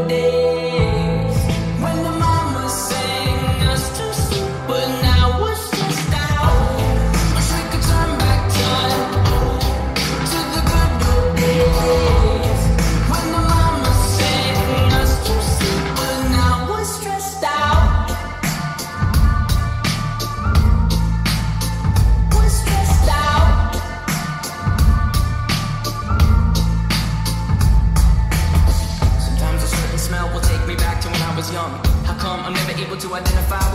days when the mama sang us to sleep, but now we're stressed out. Wish we could turn back time to the good old days when the mama sang us to sleep, but now we're stressed out. We're stressed out. Sometimes a certain smell will take me back to when I was young. How come I'm never able to identify